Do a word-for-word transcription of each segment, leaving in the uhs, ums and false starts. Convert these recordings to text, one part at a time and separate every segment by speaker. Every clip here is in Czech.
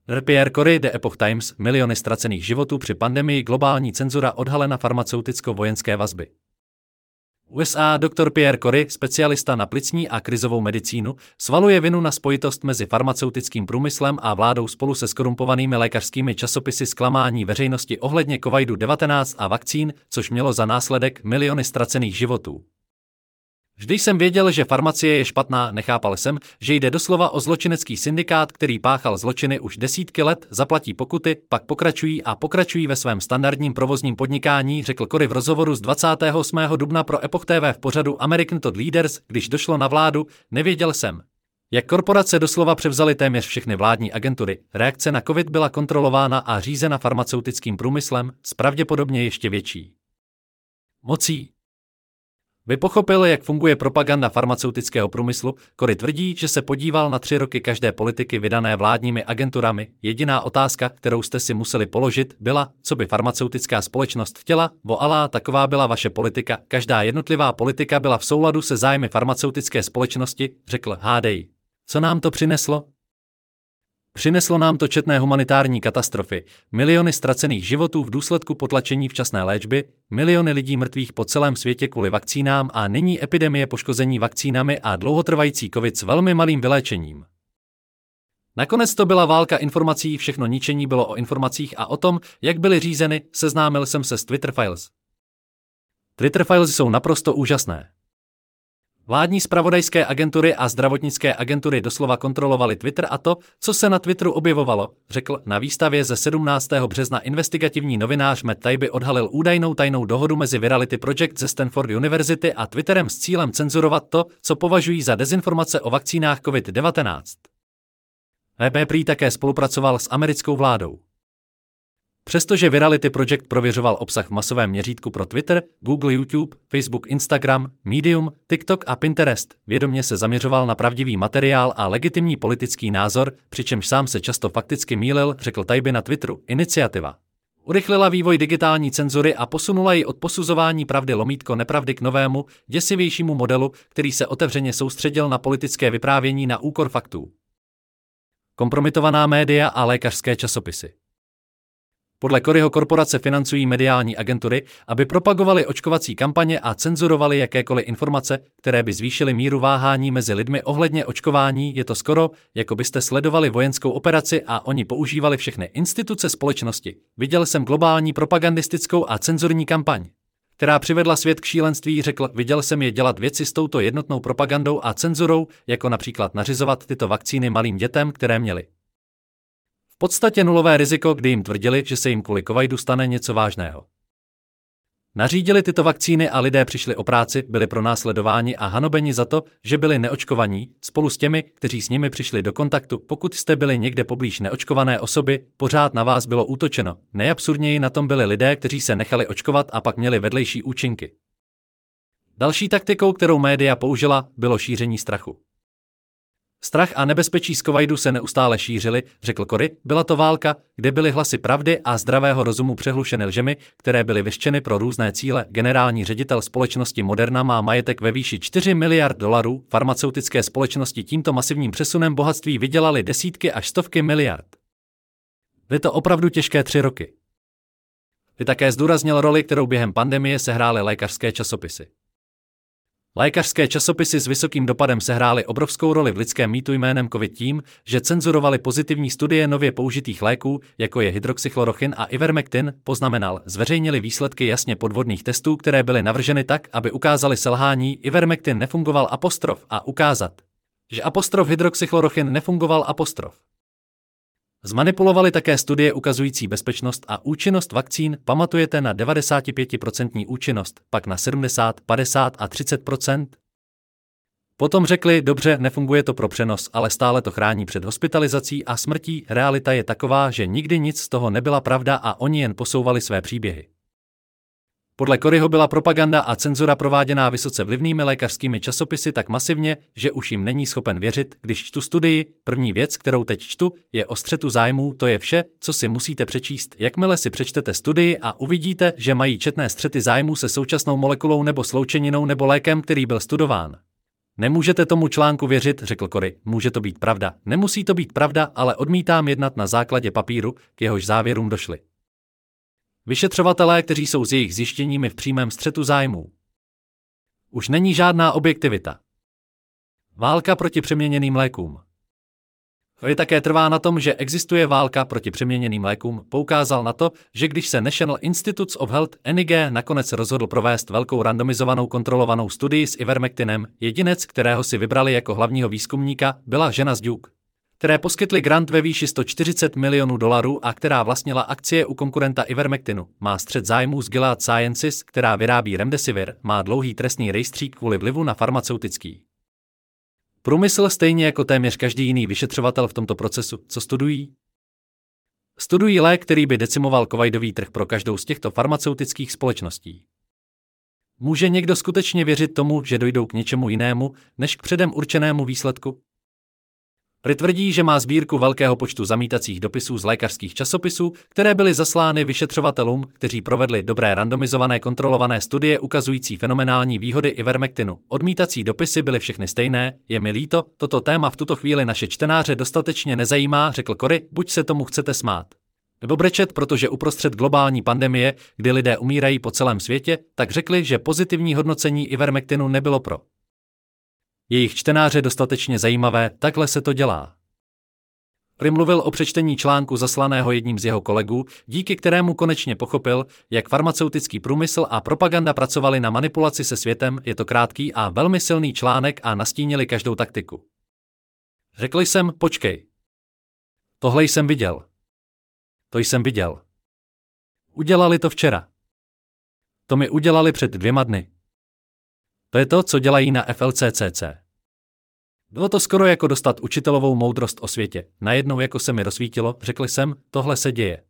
Speaker 1: Pierre Kory, The Epoch Times, miliony ztracených životů při pandemii, globální cenzura odhalena, farmaceuticko-vojenské vazby. U S A doktor Pierre Kory, specialista na plicní a krizovou medicínu, svaluje vinu na spojitost mezi farmaceutickým průmyslem a vládou spolu se skorumpovanými lékařskými časopisy, zklamání veřejnosti ohledně covidu devatenáct a vakcín, což mělo za následek miliony ztracených životů. Vždy jsem věděl, že farmacie je špatná, nechápal jsem, že jde doslova o zločinecký syndikát, který páchal zločiny už desítky let, zaplatí pokuty, pak pokračují a pokračují ve svém standardním provozním podnikání, řekl Kory v rozhovoru z dvacátého osmého dubna pro Epoch T V v pořadu American Thought Leaders. Když došlo na vládu, nevěděl jsem, jak korporace doslova převzaly téměř všechny vládní agentury. Reakce na covid byla kontrolována a řízena farmaceutickým průmyslem, s pravděpodobně ještě větší mocí. By pochopil, jak funguje propaganda farmaceutického průmyslu, Kory tvrdí, že se podíval na tři roky každé politiky vydané vládními agenturami. Jediná otázka, kterou jste si museli položit, byla, co by farmaceutická společnost chtěla. Voalá, taková byla vaše politika. Každá jednotlivá politika byla v souladu se zájmy farmaceutické společnosti, řekl. Hádej. Co nám to přineslo? Přineslo nám to četné humanitární katastrofy, miliony ztracených životů v důsledku potlačení včasné léčby, miliony lidí mrtvých po celém světě kvůli vakcínám a nyní epidemie poškození vakcínami a dlouhotrvající covid s velmi malým vyléčením. Nakonec to byla válka informací, všechno ničení bylo o informacích a o tom, jak byly řízeny, seznámil jsem se s Twitter Files. Twitter Files jsou naprosto úžasné. Vládní zpravodajské agentury a zdravotnické agentury doslova kontrolovaly Twitter a to, co se na Twitteru objevovalo, řekl. Na výstavě ze sedmnáctého března investigativní novinář Matt Taibbi odhalil údajnou tajnou dohodu mezi Virality Project ze Stanford University a Twitterem s cílem cenzurovat to, co považují za dezinformace o vakcínách covid devatenáct. V P prý také spolupracoval s americkou vládou. Přestože Virality Project prověřoval obsah v masovém měřítku pro Twitter, Google, YouTube, Facebook, Instagram, Medium, TikTok a Pinterest, vědomě se zaměřoval na pravdivý materiál a legitimní politický názor, přičemž sám se často fakticky mýlil, řekl Taibbi na Twitteru. Iniciativa urychlila vývoj digitální cenzury a posunula ji od posuzování pravdy lomítko nepravdy k novému, děsivějšímu modelu, který se otevřeně soustředil na politické vyprávění na úkor faktů. Kompromitovaná média a lékařské časopisy. Podle Koryho korporace financují mediální agentury, aby propagovaly očkovací kampaně a cenzurovaly jakékoliv informace, které by zvýšily míru váhání mezi lidmi ohledně očkování. Je to skoro, jako byste sledovali vojenskou operaci a oni používali všechny instituce společnosti. Viděl jsem globální propagandistickou a cenzurní kampaň, která přivedla svět k šílenství, řekl. Viděl jsem je dělat věci s touto jednotnou propagandou a cenzurou, jako například nařizovat tyto vakcíny malým dětem, které měly v podstatě nulové riziko, kdy jim tvrdili, že se jim kvůli covidu stane něco vážného. Nařídili tyto vakcíny a lidé přišli o práci, byli pronásledováni a hanobeni za to, že byli neočkovaní, spolu s těmi, kteří s nimi přišli do kontaktu. Pokud jste byli někde poblíž neočkované osoby, pořád na vás bylo útočeno. Nejabsurdněji na tom byli lidé, kteří se nechali očkovat a pak měli vedlejší účinky. Další taktikou, kterou média použila, bylo šíření strachu. Strach a nebezpečí z covidu se neustále šířily, řekl Kory. Byla to válka, kde byly hlasy pravdy a zdravého rozumu přehlušeny lžemi, které byly vyštěny pro různé cíle. Generální ředitel společnosti Moderna má majetek ve výši čtyři miliard dolarů. Farmaceutické společnosti tímto masivním přesunem bohatství vydělaly desítky až stovky miliard. Byly to opravdu těžké tři roky. Ty také zdůraznil roli, kterou během pandemie sehrály lékařské časopisy. Lékařské časopisy s vysokým dopadem sehrály obrovskou roli v lidském mýtu jménem COVID tím, že cenzurovali pozitivní studie nově použitých léků, jako je hydroxychlorochyn a ivermectin, poznamenal. Zveřejnili výsledky jasně podvodných testů, které byly navrženy tak, aby ukázali selhání. Ivermectin nefungoval apostrof a ukázat, že apostrof hydroxychlorochyn nefungoval apostrof. Zmanipulovali také studie ukazující bezpečnost a účinnost vakcín, pamatujete na devadesát pět procent účinnost, pak na sedmdesát, padesát a třicet procent. Potom řekli, dobře, nefunguje to pro přenos, ale stále to chrání před hospitalizací a smrtí. Realita je taková, že nikdy nic z toho nebyla pravda a oni jen posouvali své příběhy. Podle Koryho byla propaganda a cenzura prováděná vysoce vlivnými lékařskými časopisy tak masivně, že už jim není schopen věřit. Když čtu studii, první věc, kterou teď čtu, je o střetu zájmů, to je vše, co si musíte přečíst. Jakmile si přečtete studii a uvidíte, že mají četné střety zájmů se současnou molekulou nebo sloučeninou nebo lékem, který byl studován. Nemůžete tomu článku věřit, řekl Kory, může to být pravda. Nemusí to být pravda, ale odmítám jednat na základě papíru, k jehož závěrům došli vyšetřovatelé, kteří jsou s jejich zjištěními v přímém střetu zájmů. Už není žádná objektivita. Válka proti přeměněným lékům. Kory také trvá na tom, že existuje válka proti přeměněným lékům, poukázal na to, že když se National Institutes of Health N I G nakonec rozhodl provést velkou randomizovanou kontrolovanou studii s Ivermectinem, jedinec, kterého si vybrali jako hlavního výzkumníka, byla žena z Duke, které poskytly grant ve výši sto čtyřicet milionů dolarů a která vlastnila akcie u konkurenta Ivermectinu, má střet zájmů s Gilead Sciences, která vyrábí Remdesivir, má dlouhý trestní rejstřík kvůli vlivu na farmaceutický průmysl, stejně jako téměř každý jiný vyšetřovatel v tomto procesu. Co studují? Studují lék, který by decimoval covidový trh pro každou z těchto farmaceutických společností. Může někdo skutečně věřit tomu, že dojdou k něčemu jinému, než k předem určenému výsledku? Kory tvrdí, že má sbírku velkého počtu zamítacích dopisů z lékařských časopisů, které byly zaslány vyšetřovatelům, kteří provedli dobré randomizované kontrolované studie ukazující fenomenální výhody Ivermectinu. Odmítací dopisy byly všechny stejné, je mi líto, toto téma v tuto chvíli naše čtenáře dostatečně nezajímá, řekl Kory, buď se tomu chcete smát nebo brečet, protože uprostřed globální pandemie, kdy lidé umírají po celém světě, tak řekli, že pozitivní hodnocení Ivermectinu nebylo pro jejich čtenáře dostatečně zajímavé, takhle se to dělá. Kory mluvil o přečtení článku zaslaného jedním z jeho kolegů, díky kterému konečně pochopil, jak farmaceutický průmysl a propaganda pracovali na manipulaci se světem, je to krátký a velmi silný článek a nastínili každou taktiku. Řekl jsem, počkej. Tohle jsem viděl. To jsem viděl. Udělali to včera. To mi udělali před dvěma dny. To je to, co dělají na F L C C C. Bylo to skoro jako dostat učitelovou moudrost o světě. Najednou jako se mi rozsvítilo, řekl jsem, tohle se děje.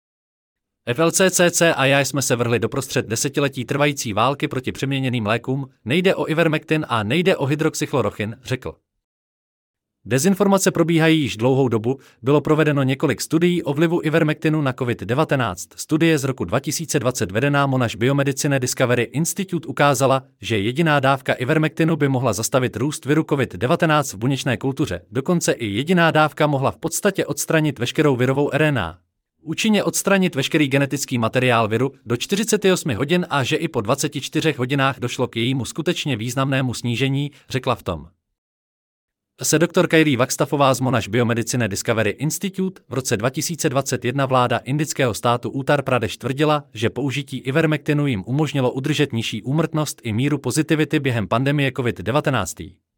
Speaker 1: F L C C C a já jsme se vrhli doprostřed desetiletí trvající války proti přeměněným lékům, nejde o Ivermectin a nejde o hydroxychlorochin, řekl. Dezinformace probíhají již dlouhou dobu, bylo provedeno několik studií o vlivu Ivermectinu na COVID devatenáct. Studie z roku dva tisíce dvacet vedená Monash Biomedicine Discovery Institute ukázala, že jediná dávka Ivermectinu by mohla zastavit růst viru COVID devatenáct v buněčné kultuře, dokonce i jediná dávka mohla v podstatě odstranit veškerou virovou R N A. Účinně odstranit veškerý genetický materiál viru do čtyřicet osm hodin a že i po dvaceti čtyřech hodinách došlo k jejímu skutečně významnému snížení, řekla v tom se doktor Kairi Vakstafová z Monash Biomedicine Discovery Institute. V roce dva tisíce dvacet jedna vláda indického státu Uttar Pradesh tvrdila, že použití Ivermectinu jim umožnilo udržet nižší úmrtnost i míru pozitivity během pandemie COVID devatenáct.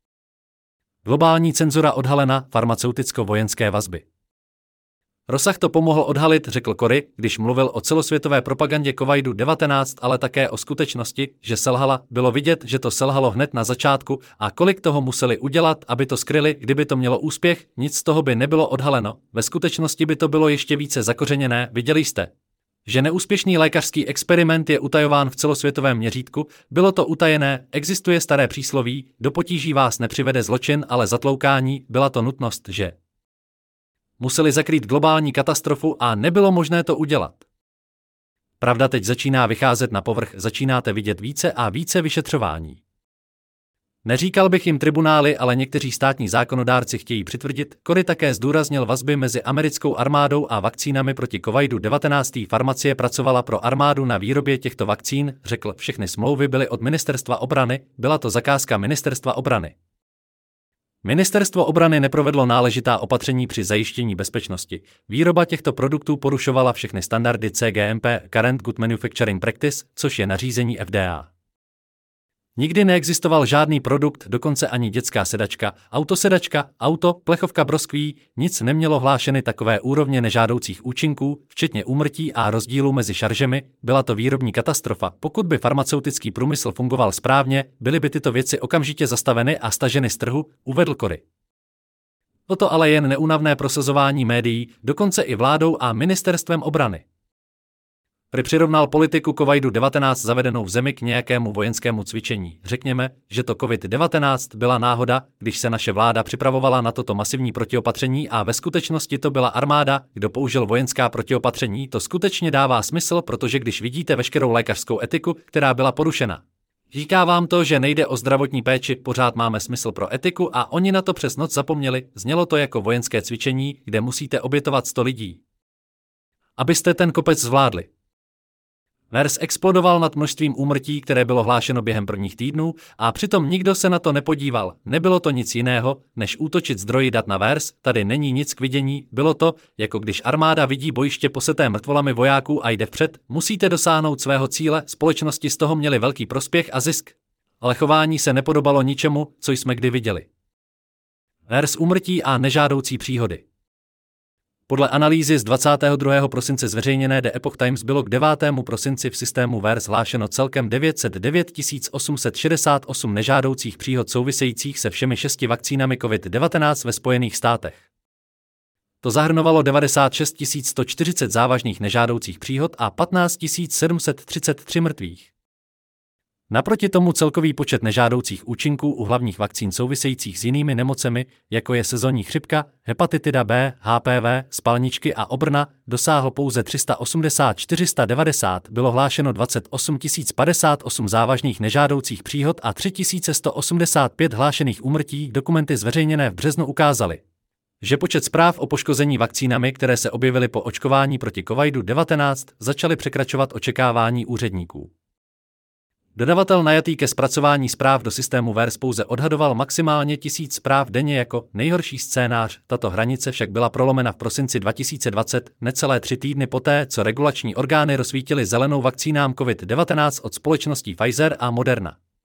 Speaker 1: Globální cenzura odhalena, farmaceuticko-vojenské vazby. Rozsah to pomohl odhalit, řekl Kory, když mluvil o celosvětové propagandě covidu devatenáct, ale také o skutečnosti, že selhala. Bylo vidět, že to selhalo hned na začátku a kolik toho museli udělat, aby to skryli, kdyby to mělo úspěch, nic z toho by nebylo odhaleno. Ve skutečnosti by to bylo ještě více zakořeněné, viděli jste, že neúspěšný lékařský experiment je utajován v celosvětovém měřítku, bylo to utajené, existuje staré přísloví, do potíží vás nepřivede zločin, ale zatloukání, byla to nutnost, že museli zakrýt globální katastrofu a nebylo možné to udělat. Pravda teď začíná vycházet na povrch, začínáte vidět více a více vyšetřování. Neříkal bych jim tribunály, ale někteří státní zákonodárci chtějí přitvrdit. Kory také zdůraznil vazby mezi americkou armádou a vakcínami proti covidu devatenáct. Farmacie pracovala pro armádu na výrobě těchto vakcín, řekl, všechny smlouvy byly od ministerstva obrany, byla to zakázka ministerstva obrany. Ministerstvo obrany neprovedlo náležitá opatření při zajištění bezpečnosti. Výroba těchto produktů porušovala všechny standardy C G M P, Current Good Manufacturing Practice, což je nařízení F D A. Nikdy neexistoval žádný produkt, dokonce ani dětská sedačka, autosedačka, auto, plechovka broskví, nic nemělo hlášeny takové úrovně nežádoucích účinků, včetně úmrtí a rozdílu mezi šaržemi, byla to výrobní katastrofa. Pokud by farmaceutický průmysl fungoval správně, byly by tyto věci okamžitě zastaveny a staženy z trhu, uvedl Kory. Toto ale jen neúnavné prosazování médií, dokonce i vládou a ministerstvem obrany. Kory přirovnal politiku covidu devatenáct zavedenou v zemi k nějakému vojenskému cvičení. Řekněme, že to COVID devatenáct byla náhoda, když se naše vláda připravovala na toto masivní protiopatření a ve skutečnosti to byla armáda, kdo použil vojenská protiopatření. To skutečně dává smysl, protože když vidíte veškerou lékařskou etiku, která byla porušena, Říká vám to, že nejde o zdravotní péči, pořád máme smysl pro etiku a oni na to přes noc zapomněli, znělo to jako vojenské cvičení, kde musíte obětovat sto lidí. Abyste ten kopec zvládli. MERS explodoval nad množstvím úmrtí, které bylo hlášeno během prvních týdnů, a přitom nikdo se na to nepodíval. Nebylo to nic jiného, než útočit zdroji dat na MERS, tady není nic k vidění, bylo to, jako když armáda vidí bojiště poseté mrtvolami vojáků a jde vpřed, musíte dosáhnout svého cíle, společnosti z toho měly velký prospěch a zisk. Ale chování se nepodobalo ničemu, co jsme kdy viděli. MERS úmrtí a nežádoucí příhody. Podle analýzy z dvacátého druhého prosince zveřejněné The Epoch Times bylo k devátému prosinci v systému MERS hlášeno celkem devět set devět tisíc osm set šedesát osm nežádoucích příhod souvisejících se všemi šesti vakcínami COVID devatenáct ve Spojených státech. To zahrnovalo devadesát šest tisíc sto čtyřicet závažných nežádoucích příhod a patnáct tisíc sedm set třicet tři mrtvých. Naproti tomu celkový počet nežádoucích účinků u hlavních vakcín souvisejících s jinými nemocemi, jako je sezónní chřipka, hepatitida B, H P V, spalničky a obrna, dosáhl pouze tři sta osmdesát čtyři set devadesát, bylo hlášeno dvacet osm tisíc padesát osm závažných nežádoucích příhod a tři tisíce sto osmdesát pět hlášených úmrtí. Dokumenty zveřejněné v březnu ukázaly, že počet zpráv o poškození vakcínami, které se objevily po očkování proti COVID devatenáct, začaly překračovat očekávání úředníků. Dodavatel najatý ke zpracování zpráv do systému MERS pouze odhadoval maximálně tisíc zpráv denně jako nejhorší scénář, tato hranice však byla prolomena v prosinci dva tisíce dvacet, necelé tři týdny poté, co regulační orgány rozsvítily zelenou vakcínám COVID devatenáct od společností Pfizer a Moderna.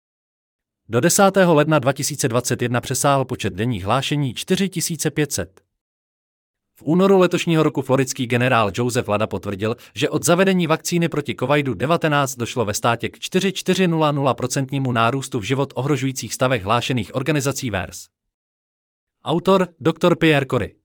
Speaker 1: Do desátého ledna dva tisíce dvacet jedna přesáhl počet denních hlášení čtyři tisíce pět set. V únoru letošního roku floridský generál Joseph Lada potvrdil, že od zavedení vakcíny proti COVID devatenáct došlo ve státě k čtyři celá čtyři nula procenta nárůstu v život ohrožujících stavech hlášených organizací MERS. Autor doktor Pierre Kory.